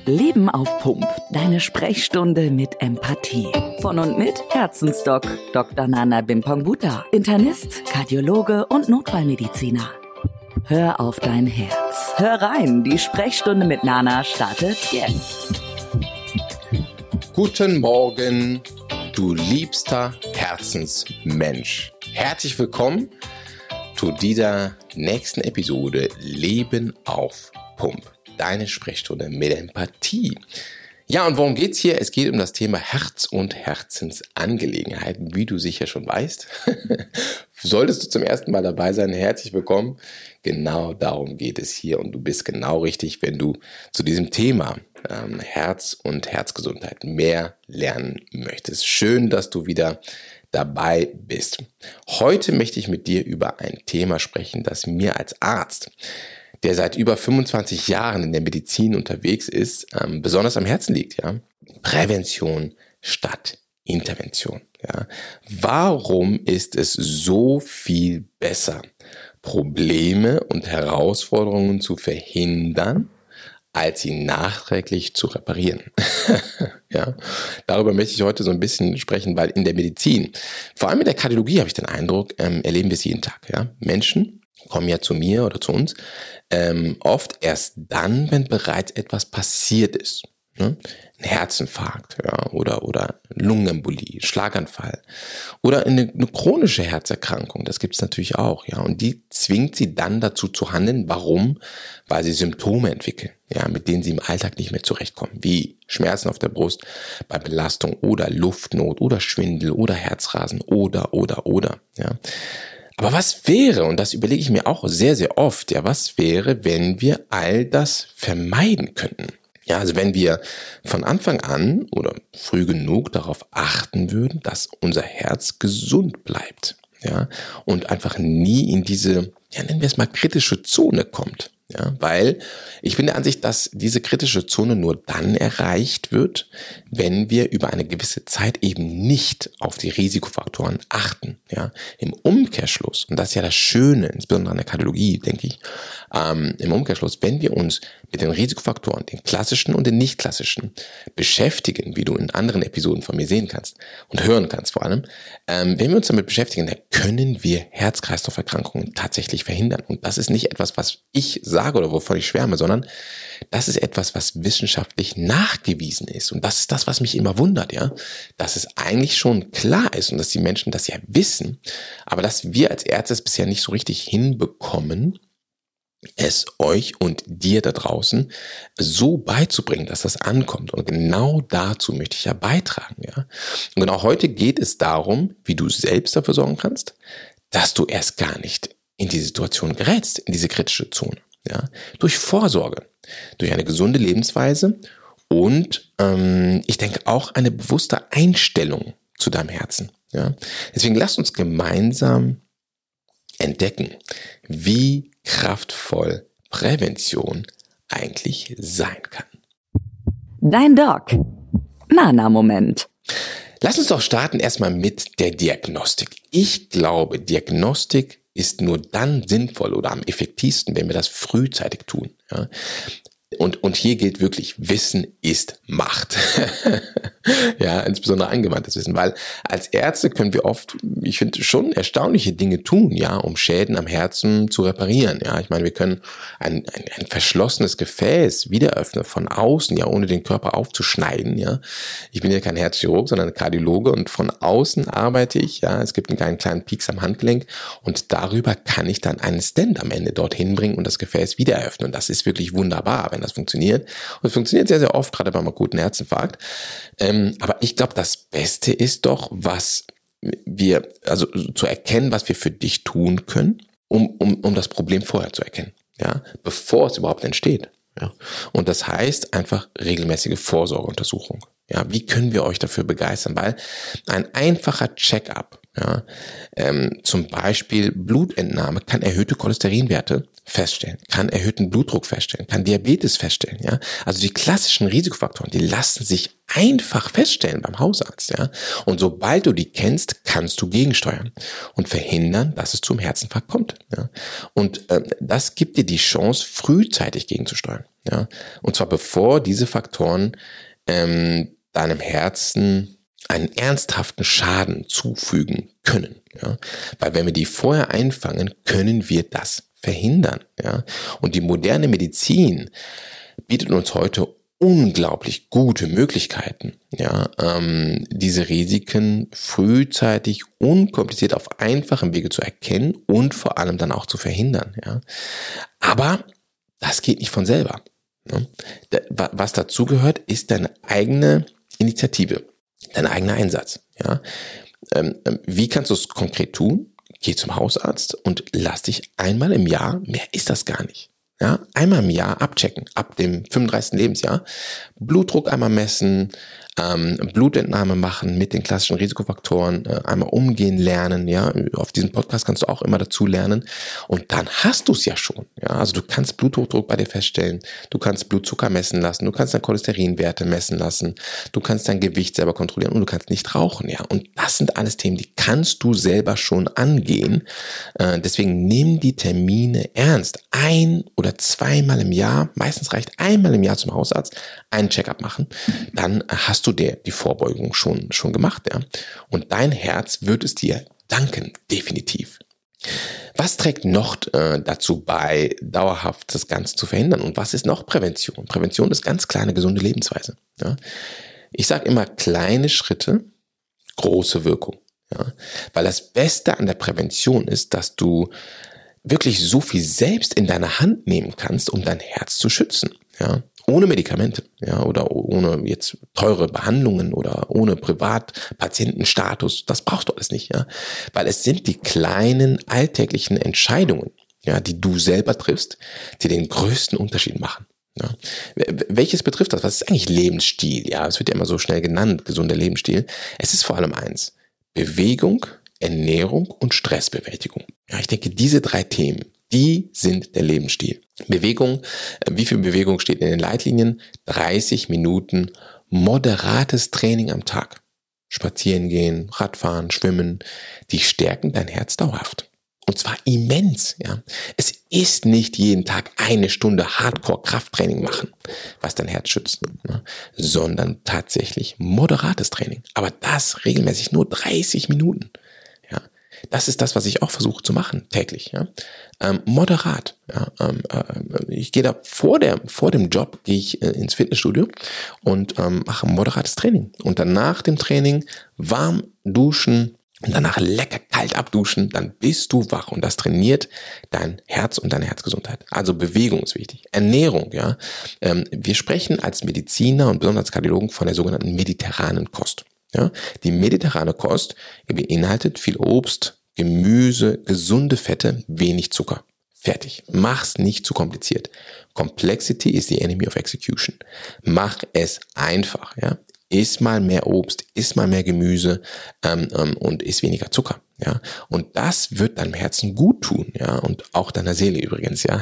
Leben auf Pump. Deine Sprechstunde mit Empathie. Von und mit Herzensdoc Dr. Nana Bimpongbuta, Internist, Kardiologe und Notfallmediziner. Hör auf dein Herz. Hör rein, die Sprechstunde mit Nana startet jetzt. Guten Morgen, du liebster Herzensmensch. Herzlich willkommen zu dieser nächsten Episode Leben auf Pump. Deine Sprechstunde mit Empathie. Ja, und worum geht's hier? Es geht um das Thema Herz und Herzensangelegenheiten, wie du sicher schon weißt. Solltest du zum ersten Mal dabei sein, herzlich willkommen. Genau darum geht es hier und du bist genau richtig, wenn du zu diesem Thema Herz und Herzgesundheit mehr lernen möchtest. Schön, dass du wieder dabei bist. Heute möchte ich mit dir über ein Thema sprechen, das mir als Arzt, der seit über 25 Jahren in der Medizin unterwegs ist, besonders am Herzen liegt. Ja? Prävention statt Intervention. Ja? Warum ist es so viel besser, Probleme und Herausforderungen zu verhindern, als sie nachträglich zu reparieren? Ja, darüber möchte ich heute so ein bisschen sprechen, weil in der Medizin, vor allem in der Kardiologie habe ich den Eindruck, erleben wir es jeden Tag. Ja? Menschen kommen ja zu mir oder zu uns oft erst dann, wenn bereits etwas passiert ist. Ne? Ein Herzinfarkt, ja, oder Lungenembolie, Schlaganfall oder eine chronische Herzerkrankung, das gibt es natürlich auch, ja, und die zwingt sie dann dazu zu handeln. Warum? Weil sie Symptome entwickeln, ja, mit denen sie im Alltag nicht mehr zurechtkommen, wie Schmerzen auf der Brust bei Belastung oder Luftnot oder Schwindel oder Herzrasen oder, ja. Aber was wäre, und das überlege ich mir auch sehr, sehr oft, ja, was wäre, wenn wir all das vermeiden könnten? Ja, also wenn wir von Anfang an oder früh genug darauf achten würden, dass unser Herz gesund bleibt, ja, und einfach nie in diese, ja, nennen wir es mal kritische Zone kommt. Ja, weil ich bin der Ansicht, dass diese kritische Zone nur dann erreicht wird, wenn wir über eine gewisse Zeit eben nicht auf die Risikofaktoren achten. Ja, im Umkehrschluss, und das ist ja das Schöne, insbesondere an der Kardiologie, denke ich, im Umkehrschluss, wenn wir uns mit den Risikofaktoren, den klassischen und den nicht klassischen, beschäftigen, wie du in anderen Episoden von mir sehen kannst und hören kannst vor allem, wenn wir uns damit beschäftigen, dann können wir Herz-Kreislauf-Erkrankungen tatsächlich verhindern. Und das ist nicht etwas, was ich sage oder wovon ich schwärme, sondern das ist etwas, was wissenschaftlich nachgewiesen ist. Und das ist das, was mich immer wundert, ja, dass es eigentlich schon klar ist und dass die Menschen das ja wissen, aber dass wir als Ärzte es bisher nicht so richtig hinbekommen, es euch und dir da draußen so beizubringen, dass das ankommt. Und genau dazu möchte ich ja beitragen, ja. Und genau heute geht es darum, wie du selbst dafür sorgen kannst, dass du erst gar nicht in die Situation gerätst, in diese kritische Zone, ja. Durch Vorsorge, durch eine gesunde Lebensweise und ich denke auch eine bewusste Einstellung zu deinem Herzen, ja. Deswegen lasst uns gemeinsam entdecken, wie kraftvoll Prävention eigentlich sein kann. Dein Doc. Nana-Moment. Lass uns doch starten erstmal mit der Diagnostik. Ich glaube, Diagnostik ist nur dann sinnvoll oder am effektivsten, wenn wir das frühzeitig tun. Ja? Und hier gilt wirklich, Wissen ist Macht. Ja, insbesondere angewandtes Wissen, weil als Ärzte können wir oft, ich finde, schon erstaunliche Dinge tun, ja, um Schäden am Herzen zu reparieren. Ja, ich meine, wir können ein verschlossenes Gefäß wieder öffnen von außen, ja, ohne den Körper aufzuschneiden, ja. Ich bin ja kein Herzchirurg, sondern Kardiologe und von außen arbeite ich, ja. Es gibt einen kleinen Pieks am Handgelenk und darüber kann ich dann einen Stent am Ende dorthin bringen und das Gefäß wieder eröffnen. Und das ist wirklich wunderbar, wenn das funktioniert. Und es funktioniert sehr, sehr oft, gerade beim akuten Herzinfarkt. Aber ich glaube, das Beste ist doch, was wir, also zu erkennen, was wir für dich tun können, um das Problem vorher zu erkennen, ja, bevor es überhaupt entsteht. Ja. Und das heißt einfach regelmäßige Vorsorgeuntersuchung. Ja, wie können wir euch dafür begeistern? Weil ein einfacher Check-up, ja, zum Beispiel Blutentnahme, kann erhöhte Cholesterinwerte feststellen, kann erhöhten Blutdruck feststellen, kann Diabetes feststellen, ja. Also die klassischen Risikofaktoren, die lassen sich einfach feststellen beim Hausarzt, ja. Und sobald du die kennst, kannst du gegensteuern und verhindern, dass es zum Herzinfarkt kommt, ja. Und das gibt dir die Chance, frühzeitig gegenzusteuern. Ja? Und zwar bevor diese Faktoren deinem Herzen einen ernsthaften Schaden zufügen können. Ja? Weil wenn wir die vorher einfangen, können wir das verhindern. Ja? Und die moderne Medizin bietet uns heute unglaublich gute Möglichkeiten, ja, diese Risiken frühzeitig, unkompliziert auf einfachem Wege zu erkennen und vor allem dann auch zu verhindern. Ja. Aber das geht nicht von selber. Ne? Was dazugehört, ist deine eigene Initiative, dein eigener Einsatz. Ja. Wie kannst du es konkret tun? Geh zum Hausarzt und lass dich einmal im Jahr, mehr ist das gar nicht, ja, einmal im Jahr abchecken, ab dem 35. Lebensjahr, Blutdruck einmal messen, Blutentnahme machen mit den klassischen Risikofaktoren, einmal umgehen lernen, ja, auf diesem Podcast kannst du auch immer dazu lernen und dann hast du es ja schon, ja, also du kannst Bluthochdruck bei dir feststellen, du kannst Blutzucker messen lassen, du kannst deine Cholesterinwerte messen lassen, du kannst dein Gewicht selber kontrollieren und du kannst nicht rauchen, ja, und das sind alles Themen, die kannst du selber schon angehen, deswegen nimm die Termine ernst, 1 oder 2-mal im Jahr, meistens reicht einmal im Jahr zum Hausarzt, einen Check-up machen, dann hast du die Vorbeugung schon gemacht, ja. Und dein Herz wird es dir danken, definitiv. Was trägt noch dazu bei, dauerhaft das Ganze zu verhindern? Und was ist noch Prävention? Prävention ist ganz klar eine gesunde Lebensweise. Ja. Ich sage immer, kleine Schritte, große Wirkung. Ja. Weil das Beste an der Prävention ist, dass du wirklich so viel selbst in deine Hand nehmen kannst, um dein Herz zu schützen. Ja. Ohne Medikamente, ja, oder ohne jetzt teure Behandlungen oder ohne Privatpatientenstatus, das brauchst du alles nicht, ja, weil es sind die kleinen alltäglichen Entscheidungen, ja, die du selber triffst, die den größten Unterschied machen. Ja. Welches betrifft das? Was ist eigentlich Lebensstil? Ja, es wird ja immer so schnell genannt, gesunder Lebensstil. Es ist vor allem eins: Bewegung, Ernährung und Stressbewältigung. Ja, ich denke, diese 3 Themen, die sind der Lebensstil. Bewegung, wie viel Bewegung steht in den Leitlinien? 30 Minuten moderates Training am Tag. Spazieren gehen, Radfahren, Schwimmen, die stärken dein Herz dauerhaft. Und zwar immens, ja. Es ist nicht jeden Tag 1 Stunde Hardcore-Krafttraining machen, was dein Herz schützt, ne? Sondern tatsächlich moderates Training. Aber das regelmäßig nur 30 Minuten. Ja. Das ist das, was ich auch versuche zu machen, täglich, ja. Moderat, ja. Ich gehe da vor dem Job, gehe ich ins Fitnessstudio und mache moderates Training. Und dann nach dem Training warm duschen und danach lecker kalt abduschen, dann bist du wach und das trainiert dein Herz und deine Herzgesundheit. Also Bewegung ist wichtig. Ernährung, ja. Wir sprechen als Mediziner und besonders als Kardiologen von der sogenannten mediterranen Kost. Ja, die mediterrane Kost beinhaltet viel Obst, Gemüse, gesunde Fette, wenig Zucker. Fertig. Mach's nicht zu kompliziert. Complexity is the enemy of execution. Mach es einfach. Ja, iss mal mehr Obst, iss mal mehr Gemüse und iss weniger Zucker. Ja, und das wird deinem Herzen gut tun, ja, und auch deiner Seele übrigens, ja.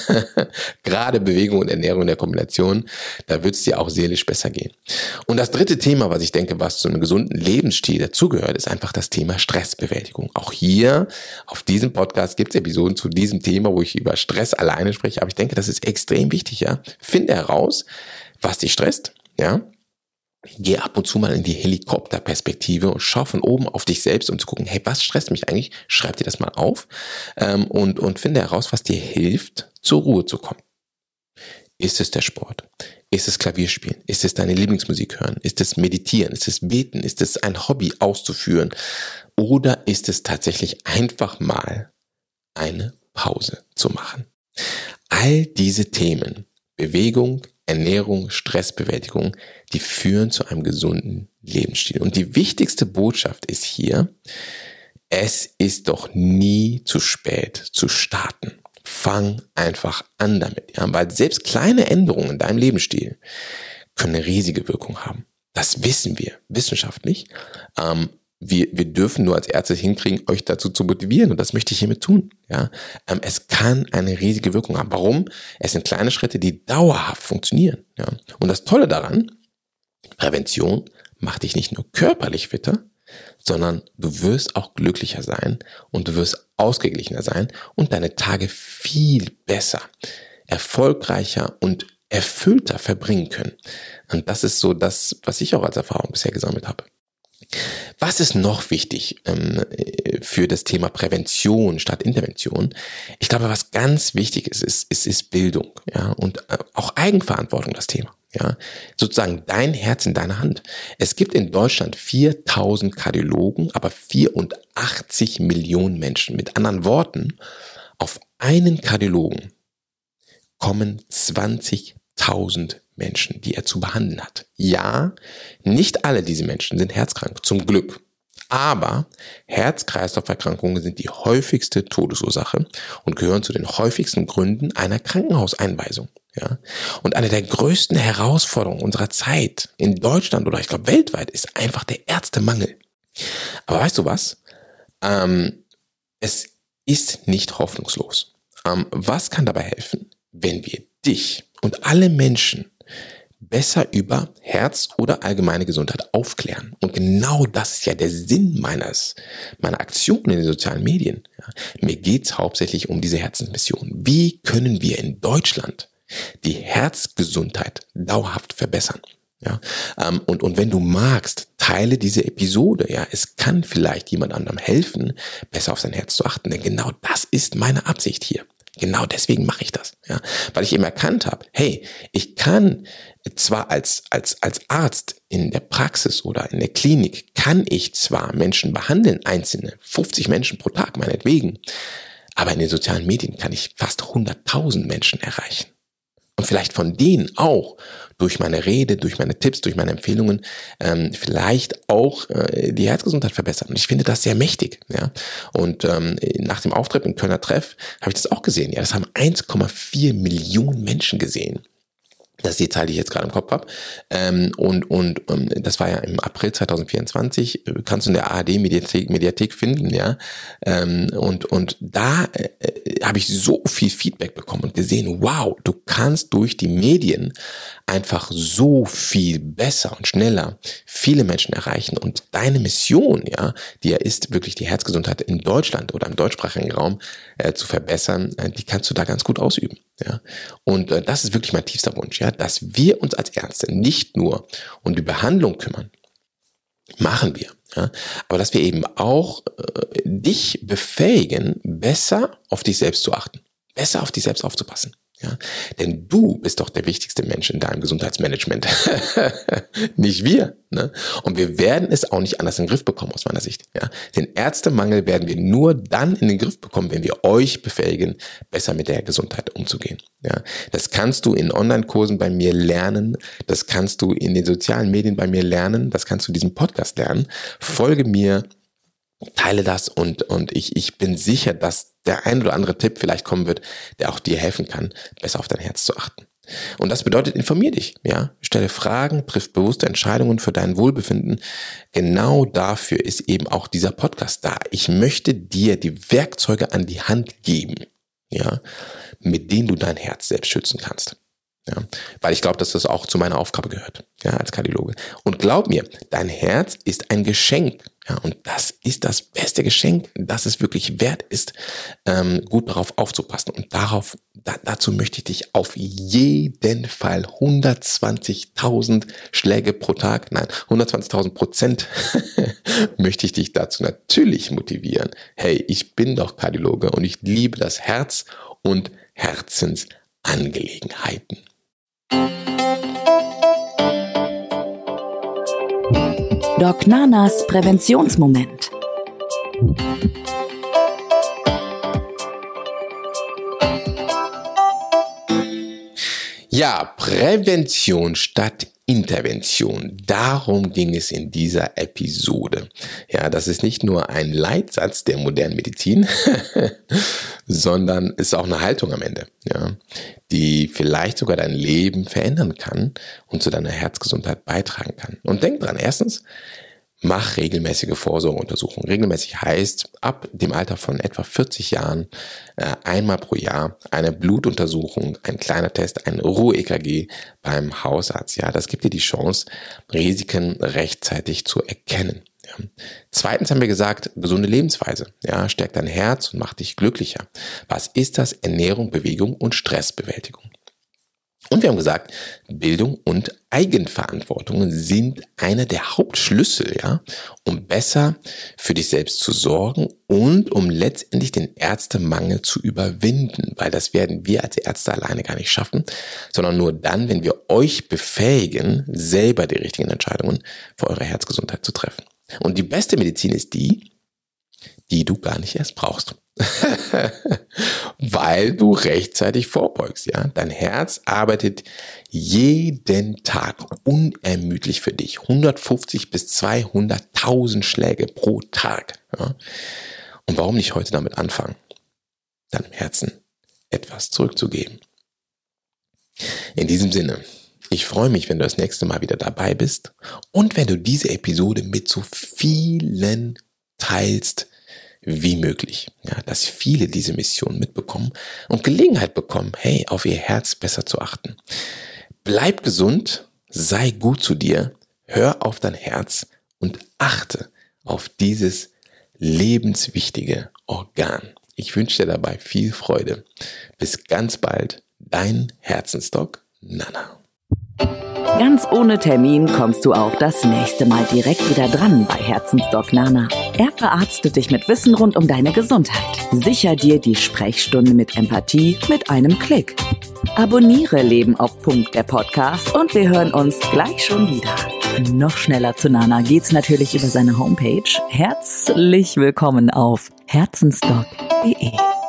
Gerade Bewegung und Ernährung in der Kombination, da wird es dir auch seelisch besser gehen. Und das 3. Thema, was ich denke, was zu einem gesunden Lebensstil dazugehört, ist einfach das Thema Stressbewältigung. Auch hier auf diesem Podcast gibt es Episoden zu diesem Thema, wo ich über Stress alleine spreche, aber ich denke, das ist extrem wichtig, ja. Finde heraus, was dich stresst, ja. Geh ab und zu mal in die Helikopterperspektive und schau von oben auf dich selbst, um zu gucken, hey, was stresst mich eigentlich? Schreib dir das mal auf und finde heraus, was dir hilft, zur Ruhe zu kommen. Ist es der Sport? Ist es Klavierspielen? Ist es deine Lieblingsmusik hören? Ist es Meditieren? Ist es Beten? Ist es ein Hobby auszuführen? Oder ist es tatsächlich einfach mal eine Pause zu machen? All diese Themen, Bewegung, Ernährung, Stressbewältigung, die führen zu einem gesunden Lebensstil. Und die wichtigste Botschaft ist hier, es ist doch nie zu spät zu starten. Fang einfach an damit, ja? Weil selbst kleine Änderungen in deinem Lebensstil können eine riesige Wirkung haben. Das wissen wir wissenschaftlich. Wir dürfen nur als Ärzte hinkriegen, euch dazu zu motivieren und das möchte ich hiermit tun. Ja, es kann eine riesige Wirkung haben. Warum? Es sind kleine Schritte, die dauerhaft funktionieren. Ja, und das Tolle daran: Prävention macht dich nicht nur körperlich fitter, sondern du wirst auch glücklicher sein und du wirst ausgeglichener sein und deine Tage viel besser, erfolgreicher und erfüllter verbringen können. Und das ist so das, was ich auch als Erfahrung bisher gesammelt habe. Was ist noch wichtig für das Thema Prävention statt Intervention? Ich glaube, was ganz wichtig ist Bildung, ja, und auch Eigenverantwortung, das Thema. Ja, sozusagen dein Herz in deiner Hand. Es gibt in Deutschland 4000 Kardiologen, aber 84 Millionen Menschen. Mit anderen Worten, auf einen Kardiologen kommen 20.000 Menschen, die er zu behandeln hat. Ja, nicht alle diese Menschen sind herzkrank, zum Glück. Aber Herz-Kreislauf-Erkrankungen sind die häufigste Todesursache und gehören zu den häufigsten Gründen einer Krankenhauseinweisung. Ja? Und eine der größten Herausforderungen unserer Zeit in Deutschland oder ich glaube weltweit ist einfach der Ärztemangel. Aber weißt du was? Es ist nicht hoffnungslos. Was kann dabei helfen, wenn wir dich und alle Menschen besser über Herz oder allgemeine Gesundheit aufklären? Und genau das ist ja der Sinn meiner Aktion in den sozialen Medien. Ja, mir geht's hauptsächlich um diese Herzensmission. Wie können wir in Deutschland die Herzgesundheit dauerhaft verbessern? Ja, und wenn du magst, teile diese Episode. Ja, es kann vielleicht jemand anderem helfen, besser auf sein Herz zu achten. Denn genau das ist meine Absicht hier. Genau deswegen mache ich das, ja, weil ich eben erkannt habe, hey, ich kann zwar als Arzt in der Praxis oder in der Klinik, kann ich zwar Menschen behandeln, einzelne, 50 Menschen pro Tag meinetwegen, aber in den sozialen Medien kann ich fast 100.000 Menschen erreichen. Und vielleicht von denen auch durch meine Rede, durch meine Tipps, durch meine Empfehlungen vielleicht auch die Herzgesundheit verbessern. Und ich finde das sehr mächtig. Ja. Und nach dem Auftritt im Kölner Treff habe ich das auch gesehen. Ja, das haben 1,4 Millionen Menschen gesehen. Das ist die Zahl, die ich jetzt gerade im Kopf habe. Und das war ja im April 2024. Kannst du in der ARD-Mediathek finden, ja. Und da habe ich so viel Feedback bekommen und gesehen, wow, du kannst durch die Medien einfach so viel besser und schneller viele Menschen erreichen. Und deine Mission, ja, die ja ist, wirklich die Herzgesundheit in Deutschland oder im deutschsprachigen Raum zu verbessern, die kannst du da ganz gut ausüben. Ja, und das ist wirklich mein tiefster Wunsch, ja, dass wir uns als Ärzte nicht nur um die Behandlung kümmern, machen wir, ja, aber dass wir eben auch dich befähigen, besser auf dich selbst zu achten, besser auf dich selbst aufzupassen. Ja, denn du bist doch der wichtigste Mensch in deinem Gesundheitsmanagement. Nicht wir. Ne? Und wir werden es auch nicht anders in den Griff bekommen, aus meiner Sicht. Ja? Den Ärztemangel werden wir nur dann in den Griff bekommen, wenn wir euch befähigen, besser mit der Gesundheit umzugehen. Ja? Das kannst du in Online-Kursen bei mir lernen. Das kannst du in den sozialen Medien bei mir lernen. Das kannst du in diesem Podcast lernen. Folge mir. Teile das und ich bin sicher, dass der ein oder andere Tipp vielleicht kommen wird, der auch dir helfen kann, besser auf dein Herz zu achten. Und das bedeutet, informier dich, ja, stelle Fragen, triff bewusste Entscheidungen für dein Wohlbefinden. Genau dafür ist eben auch dieser Podcast da. Ich möchte dir die Werkzeuge an die Hand geben, ja, mit denen du dein Herz selbst schützen kannst. Ja, weil ich glaube, dass das auch zu meiner Aufgabe gehört, ja, als Kardiologe. Und glaub mir, dein Herz ist ein Geschenk, ja, und das ist das beste Geschenk, das es wirklich wert ist, gut darauf aufzupassen. Und dazu möchte ich dich auf jeden Fall 120.000 Schläge pro Tag, nein, 120.000% möchte ich dich dazu natürlich motivieren. Hey, ich bin doch Kardiologe und ich liebe das Herz und Herzensangelegenheiten. Doc Nanas Präventionsmoment. Ja, Prävention statt Intervention. Darum ging es in dieser Episode. Ja, das ist nicht nur ein Leitsatz der modernen Medizin, sondern ist auch eine Haltung am Ende, ja, die vielleicht sogar dein Leben verändern kann und zu deiner Herzgesundheit beitragen kann. Und denk dran, erstens, mach regelmäßige Vorsorgeuntersuchungen. Regelmäßig heißt, ab dem Alter von etwa 40 Jahren einmal pro Jahr eine Blutuntersuchung, ein kleiner Test, ein Ruhe-EKG beim Hausarzt. Ja, das gibt dir die Chance, Risiken rechtzeitig zu erkennen. Ja. Zweitens haben wir gesagt, gesunde Lebensweise. Ja, stärkt dein Herz und macht dich glücklicher. Was ist das? Ernährung, Bewegung und Stressbewältigung. Und wir haben gesagt, Bildung und Eigenverantwortung sind einer der Hauptschlüssel, ja, um besser für dich selbst zu sorgen und um letztendlich den Ärztemangel zu überwinden, weil das werden wir als Ärzte alleine gar nicht schaffen, sondern nur dann, wenn wir euch befähigen, selber die richtigen Entscheidungen für eure Herzgesundheit zu treffen. Und die beste Medizin ist die du gar nicht erst brauchst. Weil du rechtzeitig vorbeugst, ja. Dein Herz arbeitet jeden Tag unermüdlich für dich. 150 bis 200.000 Schläge pro Tag. Ja? Und warum nicht heute damit anfangen, deinem Herzen etwas zurückzugeben? In diesem Sinne, ich freue mich, wenn du das nächste Mal wieder dabei bist und wenn du diese Episode mit so vielen teilst wie möglich, ja, dass viele diese Mission mitbekommen und Gelegenheit bekommen, hey, auf ihr Herz besser zu achten. Bleib gesund, sei gut zu dir, hör auf dein Herz und achte auf dieses lebenswichtige Organ. Ich wünsche dir dabei viel Freude. Bis ganz bald, dein Herzensdoc Nana. Ganz ohne Termin kommst du auch das nächste Mal direkt wieder dran bei Herzensdoc Nana. Er verarztet dich mit Wissen rund um deine Gesundheit. Sicher dir die Sprechstunde mit Empathie mit einem Klick. Abonniere Leben auf Pump, der Podcast, und wir hören uns gleich schon wieder. Noch schneller zu Nana geht's natürlich über seine Homepage. Herzlich willkommen auf herzensdoc.de.